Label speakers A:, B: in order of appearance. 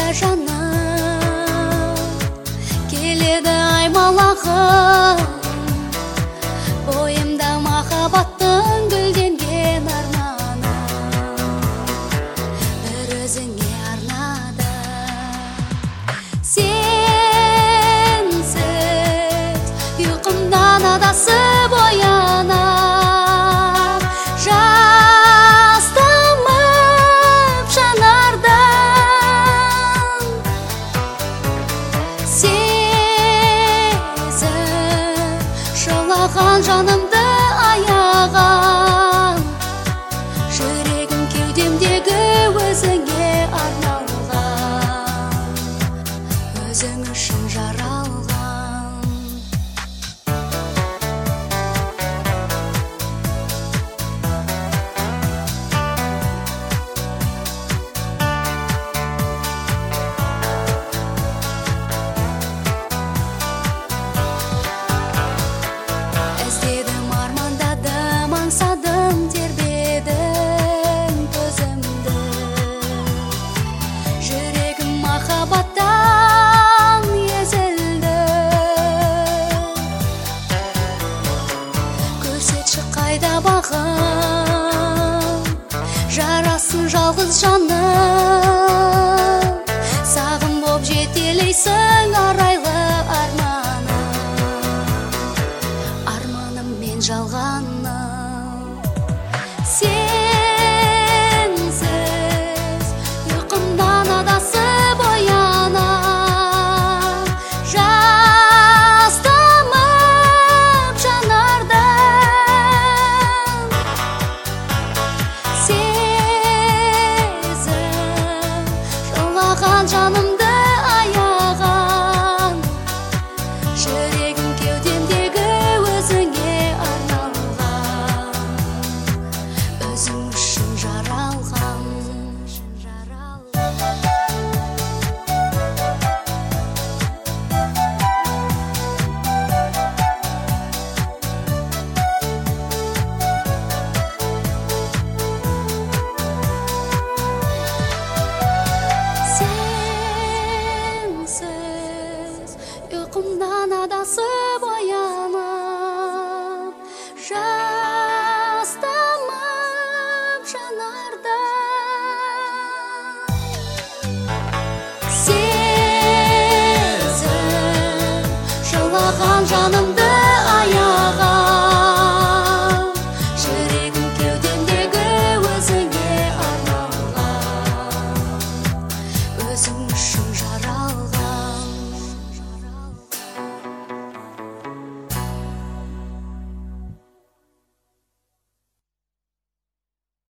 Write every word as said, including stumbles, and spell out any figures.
A: жаным, келеді аймалағым, бойымда махаббаттың гүлденген арманым, бір өзіңе арнадым. Сенсіз ұйқымдан адасып оянам, жастамып жанардан. Сезім жылаған жанымды аяған, жүрегім кеудемдегі өзіңе арналған, өзің үшін жаралған. Іздедім, армандадым, аңсадым, тербедім көзімді, жүрегім махаббаттан езілді. Көрсетші қайда бағым, жарасын жалғыз жаным, сағым боп жетелейсің арайлы арманым, арманым мен жалғаным. Сенсіз ұйқымдан адасып оянам, жастамып жанардан. Сезім жылаған жанымды аяған, жүрегім кеудемдегі өзіңе арналған, өзің үшін жаралған. Сенсіз ұйқымдан адасып оянам, жастамып жанардан.